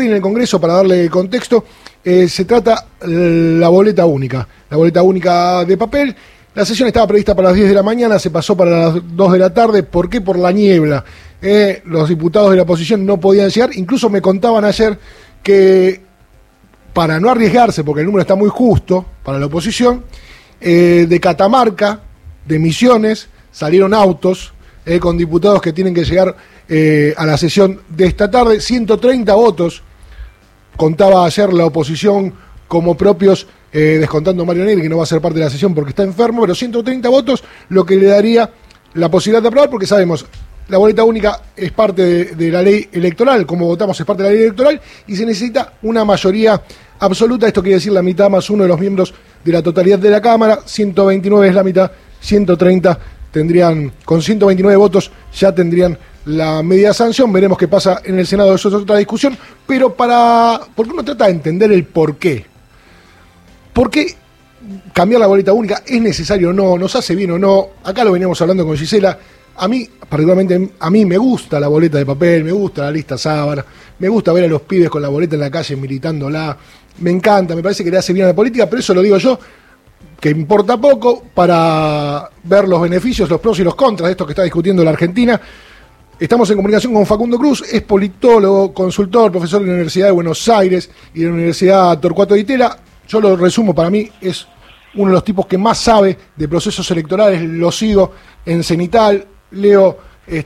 hoy en el Congreso, para darle contexto, se trata la boleta única de papel. La sesión estaba prevista para las 10 de la mañana, se pasó para las 2 de la tarde. ¿Por qué? Por la niebla. Los diputados de la oposición no podían llegar. Incluso me contaban ayer que, para no arriesgarse, porque el número está muy justo para la oposición, de Catamarca, de Misiones, salieron autos con diputados que tienen que llegar a la sesión de esta tarde. 130 votos contaba ayer la oposición como propios, descontando a Mario Negri, que no va a ser parte de la sesión porque está enfermo, pero 130 votos, lo que le daría la posibilidad de aprobar, porque sabemos, la boleta única es parte de la ley electoral, como votamos es parte de la ley electoral, y se necesita una mayoría absoluta. Esto quiere decir la mitad más uno de los miembros de la totalidad de la Cámara. 129 es la mitad, 130 tendrían, con 129 votos ya tendrían la media sanción. Veremos qué pasa en el Senado, eso es otra discusión, pero porque uno trata de entender el por qué. ¿Por qué cambiar la boleta única? ¿Es necesario o no? ¿Nos hace bien o no? Acá lo veníamos hablando con Gisela. A mí, particularmente, a mí me gusta la boleta de papel, me gusta la lista sábana, me gusta ver a los pibes con la boleta en la calle militándola, me encanta, me parece que le hace bien a la política, pero eso lo digo yo, que importa poco para ver los beneficios, los pros y los contras de esto que está discutiendo la Argentina. Estamos en comunicación con Facundo Cruz, es politólogo, consultor, profesor de la Universidad de Buenos Aires y de la Universidad Torcuato Di Itela. Yo lo resumo, para mí es uno de los tipos que más sabe de procesos electorales, lo sigo en Cenital, leo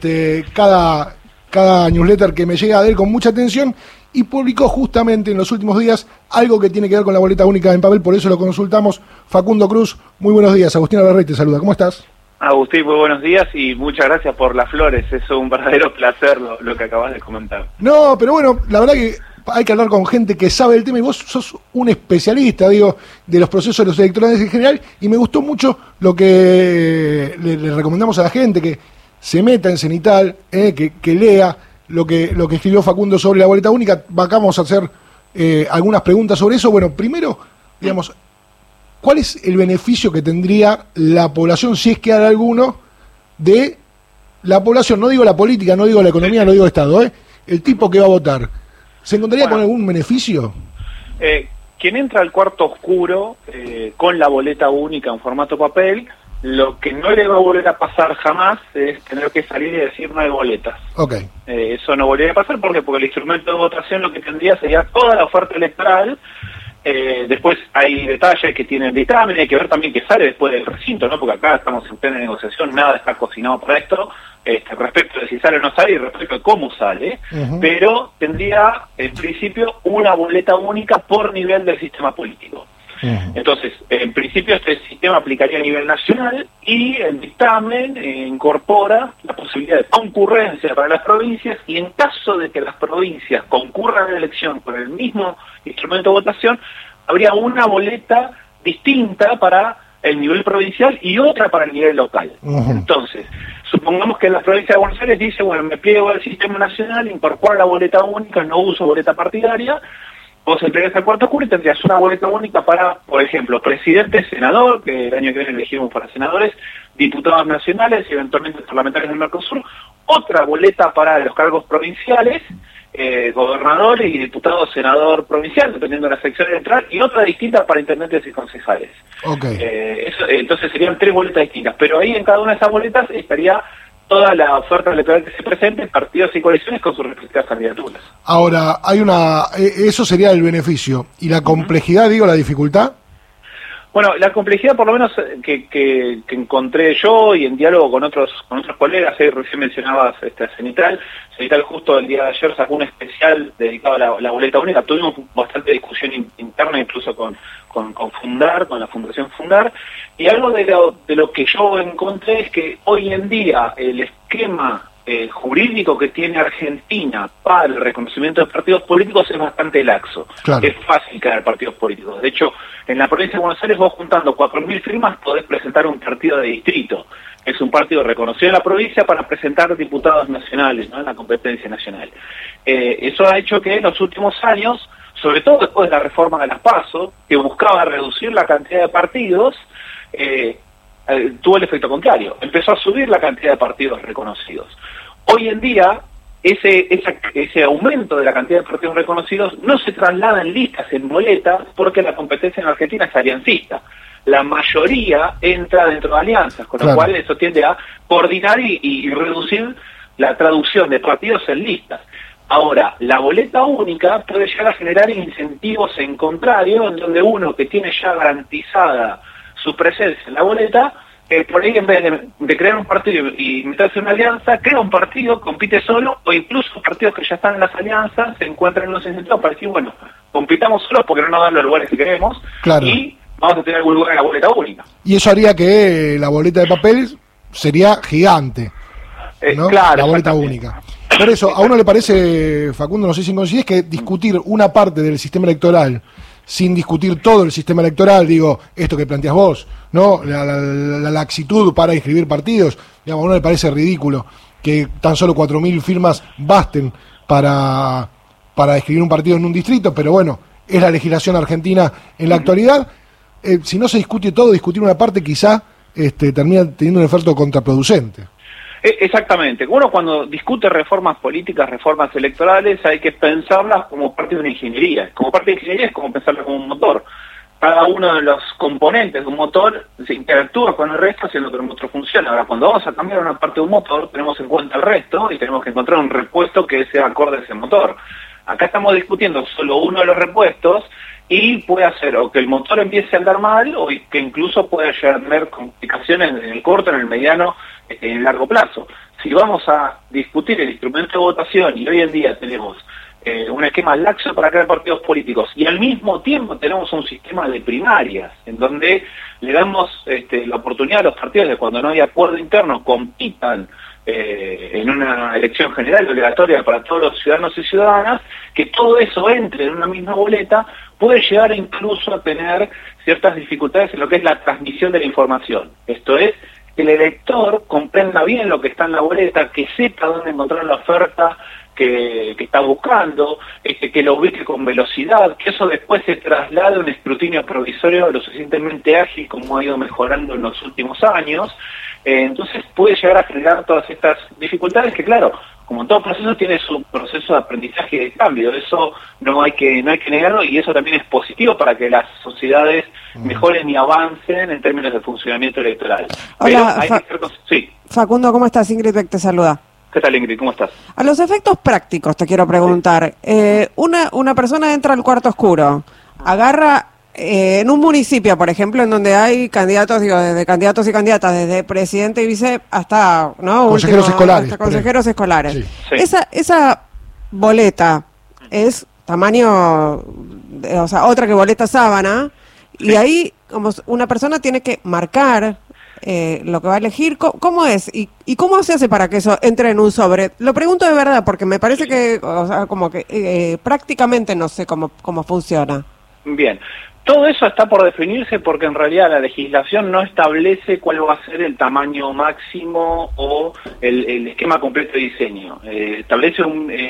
cada newsletter que me llega de él con mucha atención, y publicó justamente en los últimos días algo que tiene que ver con la boleta única en papel, por eso lo consultamos. Facundo Cruz, muy buenos días. Agustín Alvarrey te saluda, ¿cómo estás? Agustín, muy buenos días y muchas gracias por las flores, es un verdadero placer lo que acabas de comentar. No, pero bueno, la verdad que hay que hablar con gente que sabe el tema, y vos sos un especialista, digo, de los procesos electorales en general, y me gustó mucho lo que le recomendamos a la gente, que se meta en Cenital, que lea lo que escribió Facundo sobre la boleta única. Vamos a hacer algunas preguntas sobre eso. Bueno, primero, digamos, ¿cuál es el beneficio que tendría la población, si es que hay alguno, de la población? No digo la política, no digo la economía, no digo el Estado, el tipo que va a votar. ¿Se encontraría con algún beneficio? Quien entra al cuarto oscuro con la boleta única en formato papel, lo que no le va a volver a pasar jamás es tener que salir y decir no hay boletas. Okay. Eso no volvería a pasar porque el instrumento de votación lo que tendría sería toda la oferta electoral. Después hay detalles que tienen dictamen, hay que ver también qué sale después del recinto, ¿no? Porque acá estamos en plena negociación, nada está cocinado para esto, respecto de si sale o no sale y respecto de cómo sale, pero tendría en principio una boleta única por nivel del sistema político. Entonces, en principio este sistema aplicaría a nivel nacional, y el dictamen incorpora la posibilidad de concurrencia para las provincias, y en caso de que las provincias concurran a la elección con el mismo instrumento de votación, habría una boleta distinta para el nivel provincial y otra para el nivel local. Entonces, supongamos que la provincia de Buenos Aires dice, bueno, me pliego al sistema nacional, incorporo la boleta única, no uso boleta partidaria. Vos entregas al cuarto oscuro y tendrías una boleta única para, por ejemplo, presidente, senador, que el año que viene elegimos para senadores, diputados nacionales y eventualmente parlamentarios del Mercosur, otra boleta para los cargos provinciales, gobernador y diputado senador provincial, dependiendo de la sección electoral, y otra distinta para intendentes y concejales. Okay. Entonces serían 3 boletas distintas, pero ahí en cada una de esas boletas estaría toda la oferta electoral que se presente, partidos y coaliciones con sus respectivas candidaturas. Ahora, eso sería el beneficio. ¿Y la complejidad, la dificultad? Bueno, la complejidad, por lo menos que encontré yo y en diálogo con otros colegas, recién mencionabas Cenital justo el día de ayer sacó un especial dedicado a la boleta única. Tuvimos bastante discusión interna, incluso con Fundar, con la Fundación Fundar, y algo de lo que yo encontré es que hoy en día el esquema jurídico que tiene Argentina para el reconocimiento de partidos políticos es bastante laxo. Claro. Es fácil crear partidos políticos. De hecho, en la provincia de Buenos Aires vos juntando 4.000 firmas podés presentar un partido de distrito. Es un partido reconocido en la provincia para presentar diputados nacionales, ¿no? En la competencia nacional. Eso ha hecho que en los últimos años, sobre todo después de la reforma de las PASO, que buscaba reducir la cantidad de partidos, tuvo el efecto contrario. Empezó a subir la cantidad de partidos reconocidos. Hoy en día, ese aumento de la cantidad de partidos reconocidos no se traslada en listas, en boletas, porque la competencia en Argentina es aliancista. La mayoría entra dentro de alianzas, con lo cual eso tiende a coordinar y reducir la traducción de partidos en listas. Ahora, la boleta única puede llegar a generar incentivos en contrario, en donde uno que tiene ya garantizada su presencia en la boleta, por ahí en vez de crear un partido y meterse en una alianza, crea un partido, compite solo, o incluso partidos que ya están en las alianzas se encuentran en los incentivos para decir, bueno, compitamos solos porque no nos dan los lugares que queremos, y vamos a tener algún lugar en la boleta única. Y eso haría que la boleta de papel sería gigante, ¿no? Claro, la boleta única. Por eso, a uno le parece, Facundo, no sé si coincides, que discutir una parte del sistema electoral sin discutir todo el sistema electoral, digo, esto que planteas vos, ¿no? La laxitud para inscribir partidos, digamos, a uno le parece ridículo que tan solo 4.000 firmas basten para inscribir un partido en un distrito, pero bueno, es la legislación argentina en la actualidad. Si no se discute todo, discutir una parte quizá termina teniendo un efecto contraproducente. Exactamente. Uno cuando discute reformas políticas, reformas electorales, hay que pensarlas como parte de una ingeniería. Como parte de ingeniería es como pensarlas como un motor. Cada uno de los componentes de un motor se interactúa con el resto haciendo que el motor funcione. Ahora, cuando vamos a cambiar una parte de un motor, tenemos en cuenta el resto y tenemos que encontrar un repuesto que sea acorde a ese motor. Acá estamos discutiendo solo uno de los repuestos y puede hacer o que el motor empiece a andar mal o que incluso pueda llegar a tener complicaciones en el corto, en el mediano, en el largo plazo. Si vamos a discutir el instrumento de votación y hoy en día tenemos un esquema laxo para crear partidos políticos y al mismo tiempo tenemos un sistema de primarias en donde le damos la oportunidad a los partidos de cuando no hay acuerdo interno compitan en una elección general obligatoria para todos los ciudadanos y ciudadanas, que todo eso entre en una misma boleta, puede llegar incluso a tener ciertas dificultades en lo que es la transmisión de la información. Esto es, que el elector comprenda bien lo que está en la boleta, que sepa dónde encontrar la oferta que está buscando, que lo ubique con velocidad, que eso después se traslade a un escrutinio provisorio lo suficientemente ágil como ha ido mejorando en los últimos años. Entonces puede llegar a generar todas estas dificultades que, claro, como todo proceso tiene su proceso de aprendizaje y de cambio. Eso no hay que negarlo y eso también es positivo para que las sociedades mejoren y avancen en términos de funcionamiento electoral. Hola, sí. Facundo, ¿cómo estás? Ingrid Beck te saluda. ¿Qué tal, Ingrid? ¿Cómo estás? A los efectos prácticos te quiero preguntar. Una persona entra al cuarto oscuro, agarra en un municipio, por ejemplo, en donde hay candidatos, desde candidatos y candidatas, desde presidente y vice hasta consejeros escolares. Hasta consejeros escolares. Sí. Esa boleta es tamaño, o sea, otra que boleta sábana, y ahí como una persona tiene que marcar lo que va a elegir. ¿Cómo es? ¿Y cómo se hace para que eso entre en un sobre? Lo pregunto de verdad, porque me parece que, o sea, como que prácticamente no sé cómo funciona. Bien. Todo eso está por definirse porque en realidad la legislación no establece cuál va a ser el tamaño máximo o el esquema completo de diseño. Establece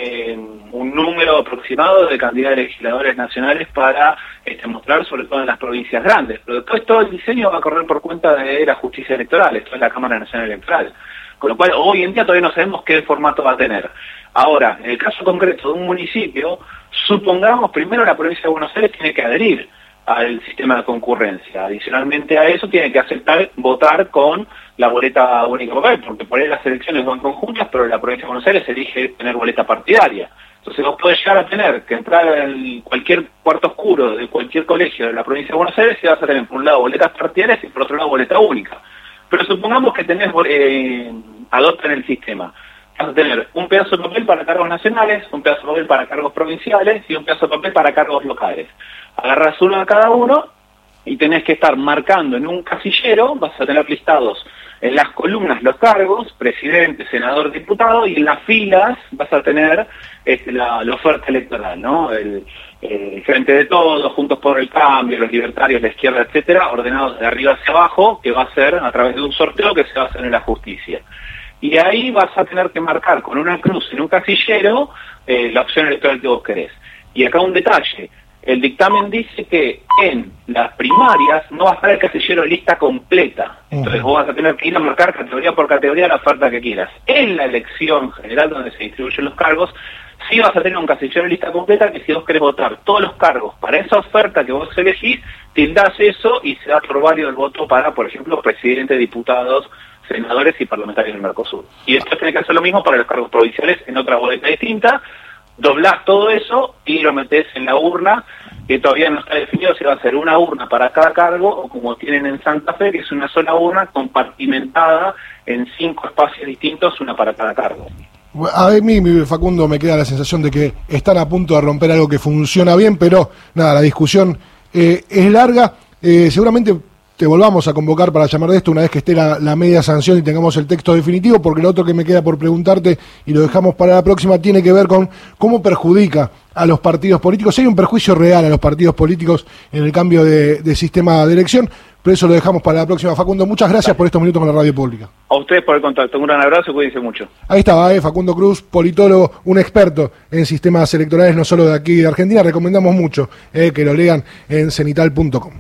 un número aproximado de cantidad de legisladores nacionales para mostrar, sobre todo en las provincias grandes. Pero después todo el diseño va a correr por cuenta de la justicia electoral, esto es la Cámara Nacional Electoral. Con lo cual hoy en día todavía no sabemos qué formato va a tener. Ahora, en el caso concreto de un municipio, supongamos primero la provincia de Buenos Aires tiene que adherir al sistema de concurrencia. Adicionalmente a eso tiene que aceptar votar con la boleta única papel, porque por ahí las elecciones van conjuntas, pero la provincia de Buenos Aires elige tener boleta partidaria. Entonces vos podés llegar a tener que entrar en cualquier cuarto oscuro de cualquier colegio de la provincia de Buenos Aires y vas a tener por un lado boletas partidarias y por otro lado boleta única. Pero supongamos que tenés adoptan el sistema. Vas a tener un pedazo de papel para cargos nacionales, un pedazo de papel para cargos provinciales y un pedazo de papel para cargos locales. Agarras uno de cada uno y tenés que estar marcando en un casillero, vas a tener listados en las columnas los cargos, presidente, senador, diputado, y en las filas vas a tener la oferta electoral, ¿no? El Frente de Todos, Juntos por el Cambio, los libertarios, la izquierda, etcétera, ordenados de arriba hacia abajo, que va a ser a través de un sorteo que se va a hacer en la justicia. Y ahí vas a tener que marcar con una cruz en un casillero la opción electoral que vos querés. Y acá un detalle. El dictamen dice que en las primarias no va a estar el casillero lista completa. Entonces vos vas a tener que ir a marcar categoría por categoría la oferta que quieras. En la elección general donde se distribuyen los cargos, sí vas a tener un casillero lista completa que si vos querés votar todos los cargos para esa oferta que vos elegís, tildás eso y se da por válido el voto para, por ejemplo, presidente, diputados, senadores y parlamentarios del Mercosur. Y después tenés que hacer lo mismo para los cargos provinciales en otra boleta distinta. Doblás todo eso y lo metés en la urna, que todavía no está definido si va a ser una urna para cada cargo o como tienen en Santa Fe, que es una sola urna compartimentada en 5 espacios distintos, una para cada cargo. A mí, Facundo, me queda la sensación de que están a punto de romper algo que funciona bien, pero nada, la discusión es larga. Seguramente te volvamos a convocar para llamar de esto una vez que esté la media sanción y tengamos el texto definitivo, porque lo otro que me queda por preguntarte, y lo dejamos para la próxima, tiene que ver con cómo perjudica a los partidos políticos. Si hay un perjuicio real a los partidos políticos en el cambio de sistema de elección, pero eso lo dejamos para la próxima. Facundo, muchas gracias por estos minutos con la radio pública. A ustedes por el contacto, un gran abrazo y cuídense mucho. Ahí estaba, Facundo Cruz, politólogo, un experto en sistemas electorales, no solo de aquí de Argentina. Recomendamos mucho que lo lean en cenital.com.